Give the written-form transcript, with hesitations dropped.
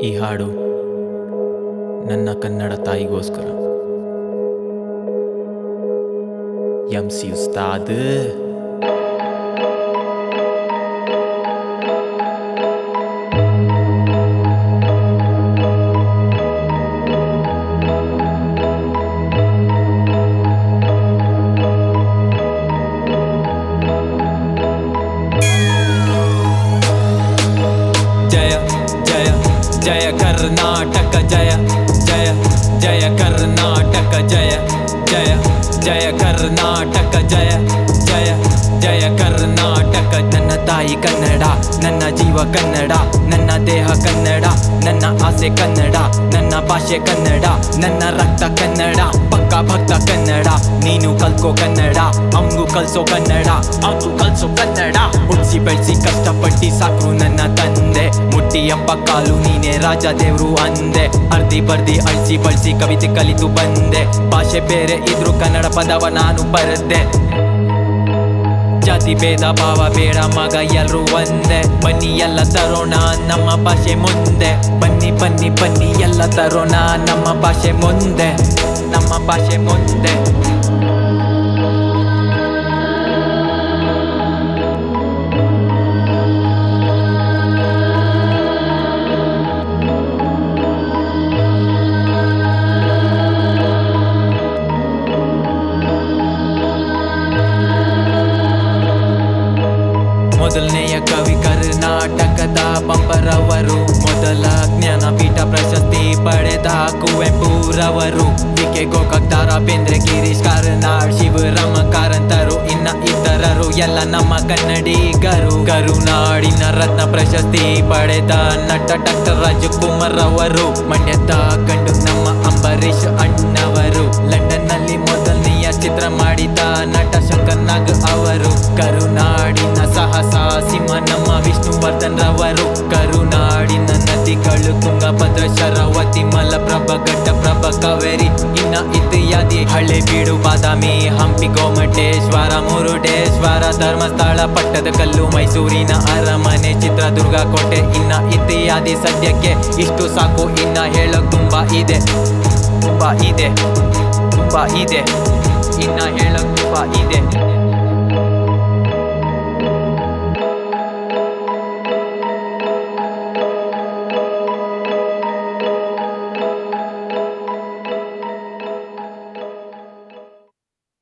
ಈ ಹಾಡು ನನ್ನ ಕನ್ನಡ ತಾಯಿಗೋಸ್ಕರ. MC ಉಸ್ತಾದ್. ಜಯ ಜಯ ಜಯ ಕರ್ನಾಟಕ, ಜಯ ಜಯ ಜಯ ಕರ್ನಾಟಕ, ಜಯ ಜಯ ಜಯ ಕರ್ನಾಟಕ, ಜಯ ಜಯ ಜಯ ಕರ್ನಾಟಕ. ನನ್ನ ತಾಯಿ ಕನ್ನಡ, ನನ್ನ ಜೀವ ಕನ್ನಡ, ನನ್ನ ದೇಹ ಕನ್ನಡ, ನನ್ನ ಆಸೆ ಕನ್ನಡ, ನನ್ನ ಭಾಷೆ ಕನ್ನಡ, ನನ್ನ ರಕ್ತ ಕನ್ನಡ, ಪಕ್ಕ ಭಕ್ತ ಕನ್ನಡ. ನೀನು ಕಲ್ಕೋ ಕನ್ನಡ, ಅವಂಗೂ ಕಲ್ಸೋ ಕನ್ನಡ, ಅವಂಗೂ ಕಲ್ಸೋ ಕನ್ನಡ. ಹುಡ್ಸಿ ಬೆಳೆಸಿ ಕಷ್ಟಪಟ್ಟಿ ಸಾಕು ನನ್ನ ತಂದೆ, ಮುಟ್ಟಿಯಪ್ಪ ಕಾಲು ನೀನೆ ರಾಜ ದೇವ್ರು ಅಂದೆ. ಅರ್ಧಿ ಬರ್ದಿ ಅಳಿಸಿ ಬಳಸಿ ಕವಿತೆ ಕಲಿತು ಬಂದೆ. ಭಾಷೆ ಬೇರೆ ಇದ್ರು ಕನ್ನಡ ಪದವ ನಾನು ಬರದೆ. ಜಾತಿ ಭೇದ ಭಾವ ಬೇಡ ಮಗ, ಎಲ್ರು ಒಂದೇ. ಬನ್ನಿ ಎಲ್ಲ ತರೋಣ ನಮ್ಮ ಭಾಷೆ ಮುಂದೆ. ಬನ್ನಿ ಬನ್ನಿ ಬನ್ನಿ ಎಲ್ಲ ತರೋಣ ನಮ್ಮ ಭಾಷೆ ಮುಂದೆ, ನಮ್ಮ ಭಾಷೆ ಮುಂದೆ. ಮೊದಲನೆಯ ಕವಿ ಕರ್ನಾಟಕದ ಪಂಪರವರು, ಮೊದಲ ಜ್ಞಾನಪೀಠ ಪ್ರಶಸ್ತಿ ಪಡೆದ ಕುವೆಂಪುರವರು, ವಿ.ಕೆ. ಗೋಕಾಕ್, ದ. ರಾ. ಬೇಂದ್ರೆ, ಗಿರೀಶ್ ಕಾರ್ನಾಡ್, ಶಿವರಾಮ ಕಾರಂತರು, ಇನ್ನ ಇತರರು ಎಲ್ಲ ನಮ್ಮ ಕನ್ನಡಿಗರು. ಕರುನಾಡಿನ ರತ್ನ ಪ್ರಶಸ್ತಿ ಪಡೆದ ನಟ ಡಾಕ್ಟರ್ ರಾಜಕುಮಾರ್ ಅವರು, ಮಂಡ್ಯದ ಗಂಡು ನಮ್ಮ ಅಂಬರೀಷ್ ಅಣ್ಣವರು, ಲಂಡನ್ ನಲ್ಲಿ ಮೊದಲನೆಯ ಚಿತ್ರ ಮಾಡಿದ ನಟ ಶಂಕರ್ ನಾಗ್ ಅವರು, ಕರುನಾಡಿನ ಸಾಹಸ ಸಿಂಹ ನಮ್ಮ ವಿಷ್ಣುವರ್ಧನ್ ರವರು. ಕರುನಾಡಿನ ನದಿಗಳು ತುಂಗಭದ್ರ, ಶರಾವತಿ, ಮಲಪ್ರಭಾ, ಘಟ್ಟಪ್ರಭಾ, ಕಾವೇರಿ, ಇನ್ನ ಇತ್ಯಾದಿ. ಹಳೆಬೀಡು, ಬಾದಾಮಿ, ಹಂಪಿ, ಗೋಮಟೇಶ್ವರ, ಮುರುಡೇಶ್ವರ, ಧರ್ಮಸ್ಥಳ, ಪಟ್ಟದಕಲ್ಲು, ಮೈಸೂರಿನ ಅರಮನೆ, ಚಿತ್ರದುರ್ಗ ಕೋಟೆ, ಇನ್ನ ಇತ್ಯಾದಿ. ಸದ್ಯಕ್ಕೆ ಇಷ್ಟು ಸಾಕು, ಇನ್ನ ಹೇಳೋಕ್ ತುಂಬಾ ಇದೆ, ತುಂಬಾ ಇದೆ, ತುಂಬಾ ಇದೆ, ಇನ್ನ ಹೇಳೋಕ್ ತುಂಬಾ ಇದೆ.